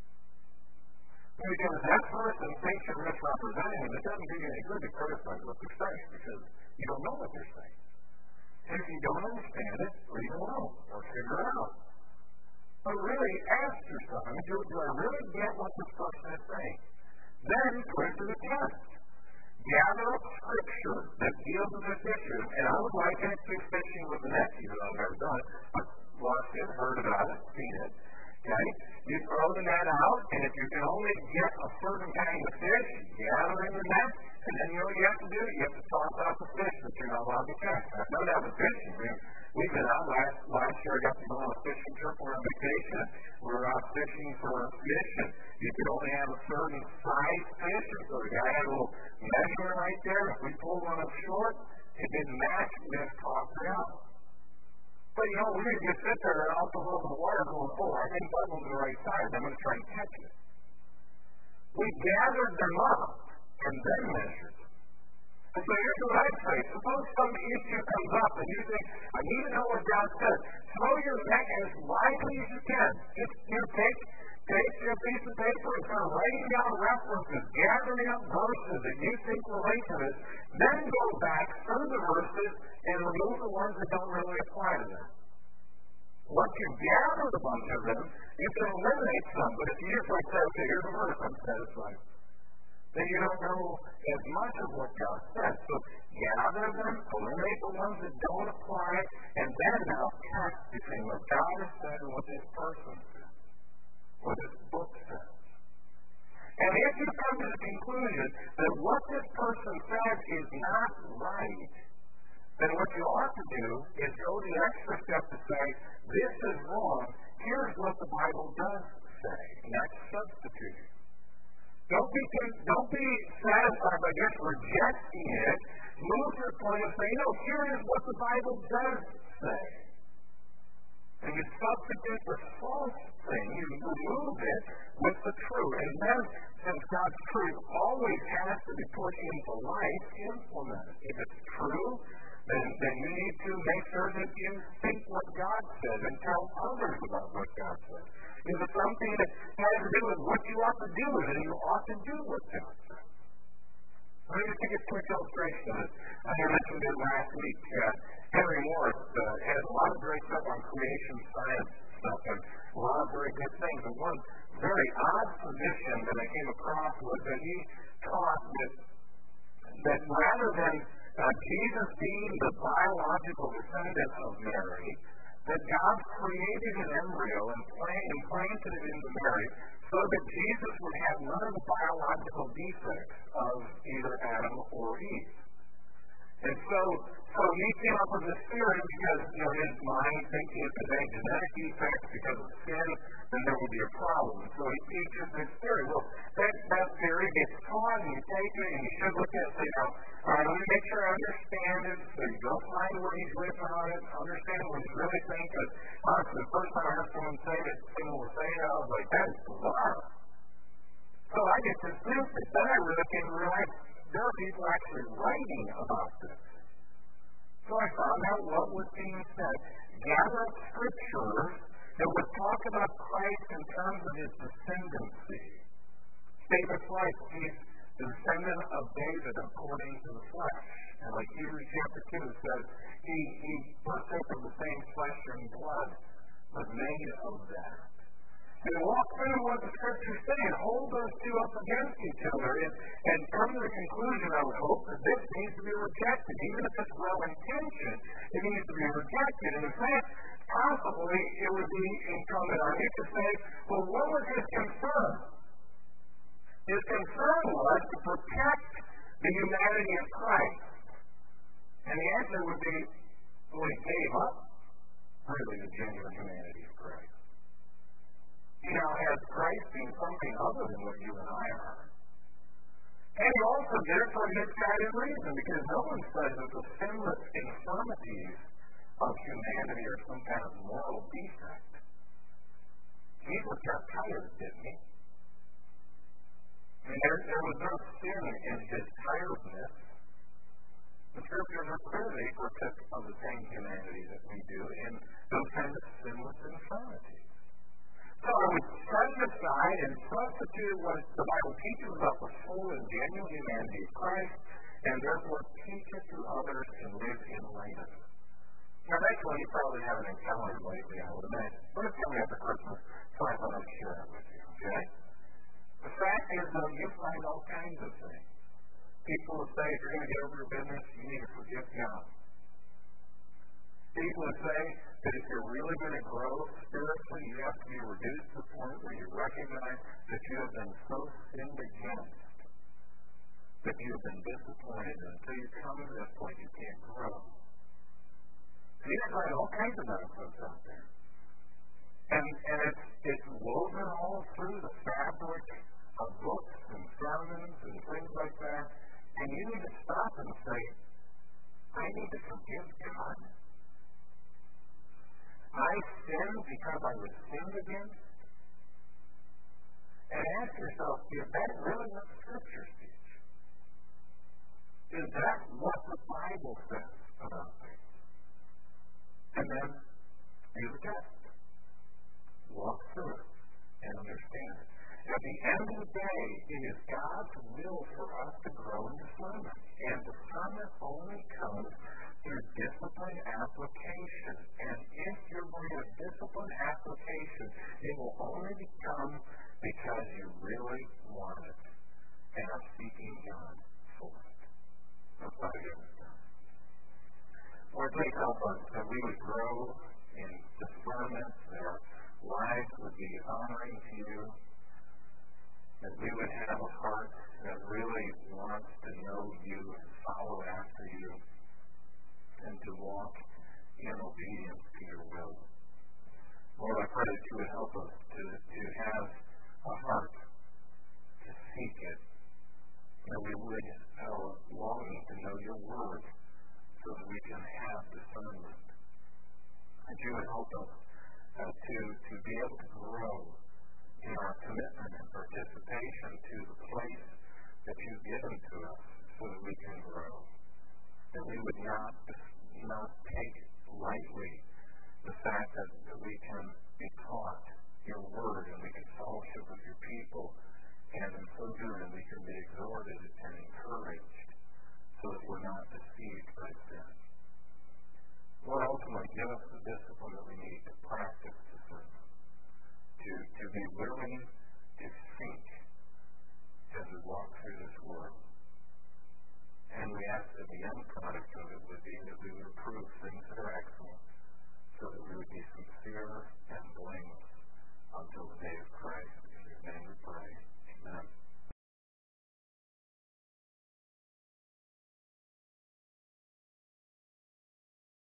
Because that person thinks you're misrepresenting them, it doesn't do you any good to criticize what they're saying, because you don't know what they're saying. And if you don't understand it, leave it alone or figure it out. But really ask yourself, I mean, do, do I really get what this person is saying? Then put it to the test. Gather up scripture that deals with this issue, and I would like to do fishing with the net, even though I've never done it. I've watched it, heard about it, seen it. Okay? You throw the net out, and if you can only get a certain kind of fish, gather in the net, and then you know what you have to do? You have to toss out the fish that you're not allowed to catch. I've done that with fishing. We, we've been out last, last year. I got to go on a fishing trip. We're on vacation. We were out fishing for fish, and you could only have a certain size fish. And so the guy had a little measurement right there. If we pulled one up short, it didn't match. We had to toss it out. But, you know, we didn't just sit there and also hold the water going full. I think that one's the right size. I'm going to try and catch it. We gathered them up and then measured. And so here's what I'd say. Suppose some issue comes up and you think, I need to know what God says. Throw your net as widely as you can. Just, you know, take, take your piece of paper and start writing down references, gathering up verses that you think relate to this. Then go back through the verses and remove the ones that don't really apply to them. Once you've gathered a bunch of them, you can eliminate some. But if you just like say, okay, here's a verse, I'm satisfied, then you don't know as much of what God says. So gather them, eliminate the ones that don't apply, and then now test between what God has said and what this person said, what this book says. And if you come to the conclusion that what this person says is not right, then what you ought to do is go the extra step to say, this is wrong, here's what the Bible does say, and that's substituting. Don't be, don't be satisfied by just rejecting it. Move to the point of saying, no, here is what the Bible does say. And you substitute the false thing, you remove it with the true. And then, since God's truth always has to be put into life, implement it. If it's true, then, then you need to make sure that you think what God says and tell others about what God says. If it's something that has to do with what you ought to do with it, you ought to do what God says. Let me just take a quick illustration of it. I mentioned it last week. Uh, Henry Morris uh, has a lot of great stuff on creation science stuff and a lot of very good things. And one very odd position that I came across was that he taught that, that rather than uh, Jesus being the biological descendant of Mary, that God created an embryo and implanted it into Mary so that Jesus would have none of the biological defects of either Adam or Eve. And so, so he came up with this theory because, you know, his mind thinking if there's any genetic defects because of sin, then there will be a problem. So he teaches this theory. Well, that, that theory gets taught and you take it and you should look at it and say, now, all right, let me make sure I understand it. So you go find where he's ripping on it, understand what he's really saying. Because honestly, the first time I heard someone say that someone was saying that, I was like, that is bizarre. So I get dismissed it. Then I really came to realize there are people actually writing about this. So I found out what was being said. Gather up scriptures that would talk about Christ in terms of his descendancy. David's life, he's the descendant of David according to the flesh. And like Hebrews chapter two says, he, he partook of the same flesh and blood, was made of that. And walk through what the scriptures say and hold those two up against each other and, and come to the conclusion, I would hope, that this needs to be rejected. Even if it's well-intentioned, it needs to be rejected. And in fact, possibly it would be incumbent on you to say, well, what was his concern? His concern was to protect the humanity of Christ. And the answer would be, well, he gave up really the genuine humanity of Christ. He now has Christ being something other than what you and I are. And he also did it for a misguided reason, because no one says that the sinless infirmities of humanity are some kind of moral defect. Jesus got tired, didn't he? I mean, there, there was no sin in his tiredness. The scriptures are clear that he partook of the same humanity that we do in those kinds of sinless infirmities. So I would set it aside and substitute what the Bible teaches about the full and genuine humanity of Christ, and therefore teach it to others and live in light of it. Now, that's one you probably haven't encountered lately, I would imagine. But it's coming up at Christmas, so I thought I'd share it with you, okay? The fact is, though, you find all kinds of things. People will say, if you're going to get over your business, you need to forgive God. People would say that if you're really going to grow spiritually, you have to be reduced to the point where you recognize that you have been so sinned against that you have been disappointed, and until you come to that point, you can't grow. So you find all kinds of nonsense out there. And, and it's, it's woven all through the fabric of books and sermons and things like that. And you need to stop and say, I need to forgive God. I sinned because I was sinned against. And ask yourself, is that really what the scriptures teach? Is that what the Bible says about things? And then use a test. Walk through it and understand it. At the end of the day, it is God's will for us to grow in discernment. And discernment only comes through disciplined application. And if you're going to have disciplined application, it will only become because you really want it and are seeking God for it. That's why we have done. Lord, please help us that we would grow in discernment, that our lives would be honoring to you, that we would have a heart that really wants to know you and follow after you, and to walk in obedience to your will. Lord, I pray that you would help us to, to have a heart to seek it, that we would have a longing to know your word so that we can have discernment. That you would help us uh, to, to be able to grow in our commitment and participation to the place that you've given to us so that we can grow. That we would not, not take lightly the fact that, that we can be taught your word and we can fellowship with your people, and in so doing we can be exhorted and encouraged so that we're not deceived by sin. us the discipline that we need to practice discernment, to, to be willing